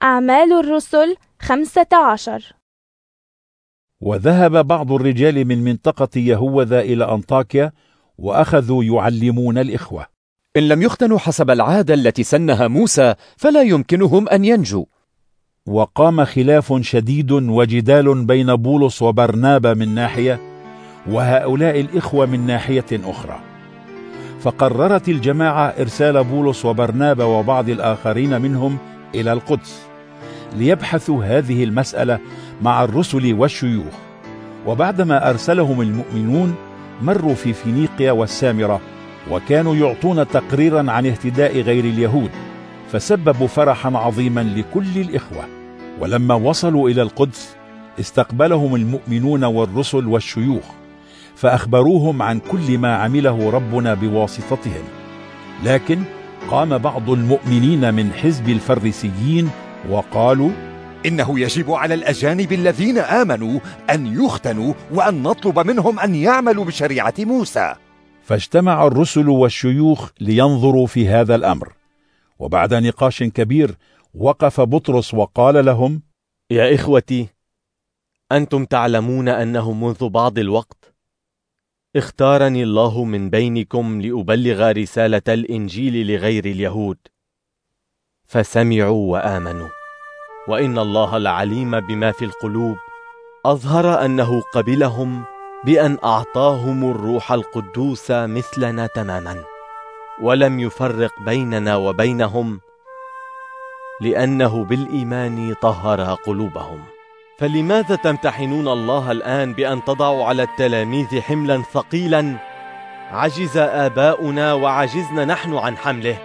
أعمال الرسل 15. وذهب بعض الرجال من منطقة يهوذا إلى أنطاكيا وأخذوا يعلمون الإخوة: إن لم يختنوا حسب العادة التي سنها موسى فلا يمكنهم أن ينجوا. وقام خلاف شديد وجدال بين بولس وبرنابا من ناحية، وهؤلاء الإخوة من ناحية أخرى. فقررت الجماعة إرسال بولس وبرنابا وبعض الآخرين منهم إلى القدس ليبحثوا هذه المسألة مع الرسل والشيوخ. وبعدما أرسلهم المؤمنون مروا في فينيقيا والسامرة، وكانوا يعطون تقريرا عن اهتداء غير اليهود، فسببوا فرحا عظيما لكل الإخوة. ولما وصلوا إلى القدس استقبلهم المؤمنون والرسل والشيوخ، فأخبروهم عن كل ما عمله ربنا بواسطتهم. لكن قام بعض المؤمنين من حزب الفريسيين وقالوا: إنه يجب على الأجانب الذين آمنوا أن يختنوا وأن نطلب منهم أن يعملوا بشريعة موسى. فاجتمع الرسل والشيوخ لينظروا في هذا الأمر. وبعد نقاش كبير وقف بطرس وقال لهم: يا إخوتي، أنتم تعلمون أنه منذ بعض الوقت اختارني الله من بينكم لأبلغ رسالة الإنجيل لغير اليهود، فسمعوا وآمنوا. وإن الله العليم بما في القلوب أظهر أنه قبلهم بأن أعطاهم الروح القدوس مثلنا تماما، ولم يفرق بيننا وبينهم، لأنه بالإيمان طهر قلوبهم. فلماذا تمتحنون الله الآن بأن تضعوا على التلاميذ حملا ثقيلا عجز آباؤنا وعجزنا نحن عن حمله؟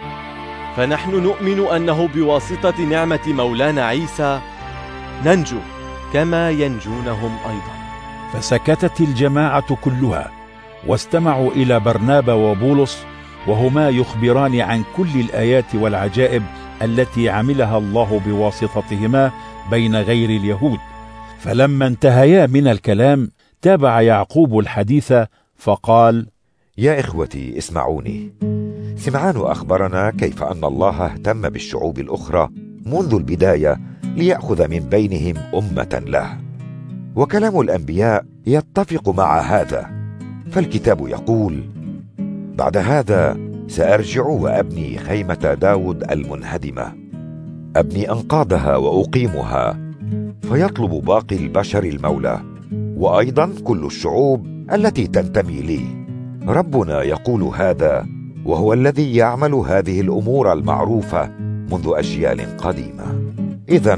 فنحن نؤمن أنه بواسطة نعمة مولانا عيسى ننجو كما ينجونهم أيضا. فسكتت الجماعة كلها واستمعوا إلى برنابا وبولس، وهما يخبران عن كل الآيات والعجائب التي عملها الله بواسطتهما بين غير اليهود. فلما انتهيا من الكلام تابع يعقوب الحديث فقال: يا إخوتي اسمعوني. سمعان أخبرنا كيف أن الله اهتم بالشعوب الأخرى منذ البداية ليأخذ من بينهم أمة له، وكلام الأنبياء يتفق مع هذا. فالكتاب يقول: بعد هذا سأرجع وأبني خيمة داود المنهدمة، أبني أنقاضها وأقيمها، فيطلب باقي البشر المولى، وأيضا كل الشعوب التي تنتمي لي. ربنا يقول هذا، وهو الذي يعمل هذه الأمور المعروفة منذ أجيال قديمة. إذن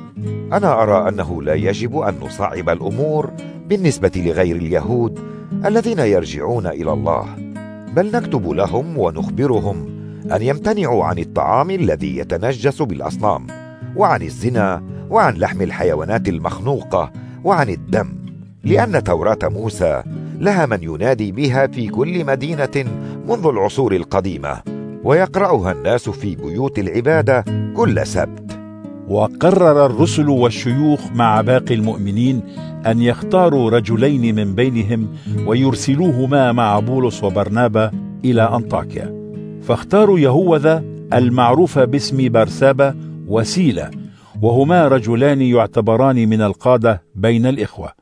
أنا أرى أنه لا يجب أن نصعب الأمور بالنسبة لغير اليهود الذين يرجعون إلى الله، بل نكتب لهم ونخبرهم أن يمتنعوا عن الطعام الذي يتنجس بالأصنام، وعن الزنا، وعن لحم الحيوانات المخنوقة، وعن الدم، لأن توراة موسى لها من ينادي بها في كل مدينة منذ العصور القديمة، ويقرأها الناس في بيوت العبادة كل سبت. وقرر الرسل والشيوخ مع باقي المؤمنين أن يختاروا رجلين من بينهم ويرسلوهما مع بولس وبرنابا إلى أنطاكيا. فاختاروا يهوذا المعروف باسم برسابا وسيلا، وهما رجلان يعتبران من القادة بين الإخوة،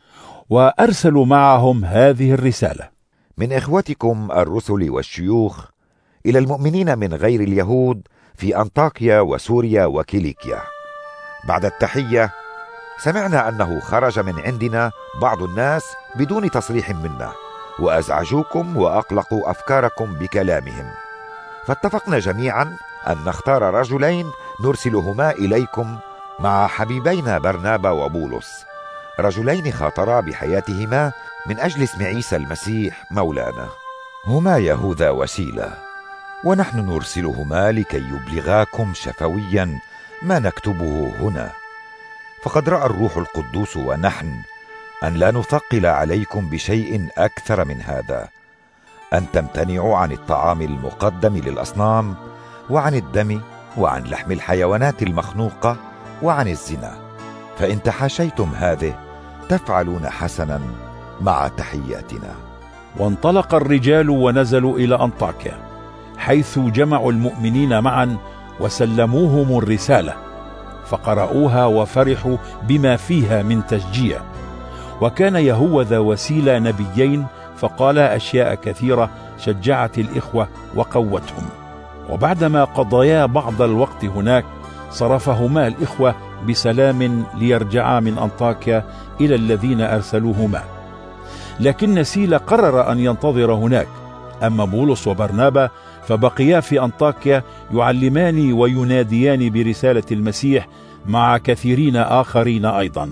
وأرسلوا معهم هذه الرسالة: من إخوتكم الرسل والشيوخ إلى المؤمنين من غير اليهود في أنطاكيا وسوريا وكيليكيا. بعد التحية، سمعنا أنه خرج من عندنا بعض الناس بدون تصريح منا، وأزعجوكم وأقلقوا أفكاركم بكلامهم، فاتفقنا جميعا أن نختار رجلين نرسلهما إليكم مع حبيبينا برنابا وبولس، رجلين خاطرا بحياتهما من أجل اسم عيسى المسيح مولانا، هما يهوذا وسيلا، ونحن نرسلهما لكي يبلغاكم شفويا ما نكتبه هنا. فقد رأى الروح القدوس ونحن أن لا نثقل عليكم بشيء أكثر من هذا، أن تمتنعوا عن الطعام المقدم للأصنام، وعن الدم، وعن لحم الحيوانات المخنوقة، وعن الزنا، فإن تحاشيتم هذه تفعلون حسنا مع تحياتنا. وانطلق الرجال ونزلوا إلى أنطاكيا، حيث جمعوا المؤمنين معا وسلموهم الرسالة، فقرأوها وفرحوا بما فيها من تشجيع. وكان يهوذا وسيلة نبيين، فقال أشياء كثيرة شجعت الإخوة وقوتهم. وبعدما قضيا بعض الوقت هناك صرفهما الإخوة بسلام ليرجعا من أنطاكيا إلى الذين أرسلوهما. لكن سيلا قرر أن ينتظر هناك، أما بولس وبرنابا فبقيا في أنطاكيا يعلمان ويناديان برسالة المسيح مع كثيرين آخرين أيضا.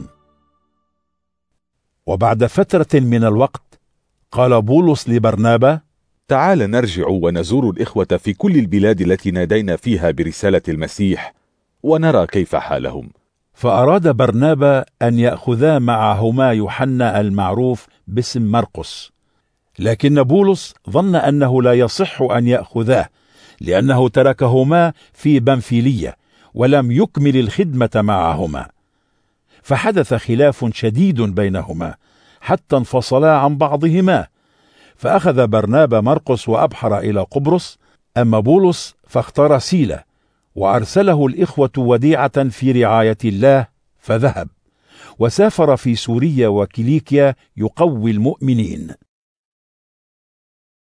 وبعد فترة من الوقت قال بولس لبرنابا: تعال نرجع ونزور الإخوة في كل البلاد التي نادينا فيها برسالة المسيح ونرى كيف حالهم. فأراد برنابا أن يأخذا معهما يوحنا المعروف باسم مرقس، لكن بولس ظن أنه لا يصح أن يأخذاه، لأنه تركهما في بنفيلية ولم يكمل الخدمة معهما. فحدث خلاف شديد بينهما حتى انفصلا عن بعضهما، فأخذ برنابا مرقس وأبحر إلى قبرص، أما بولس فاختار سيلا وأرسله الإخوة وديعة في رعاية الله، فذهب وسافر في سوريا وكيليكيا يقوي المؤمنين.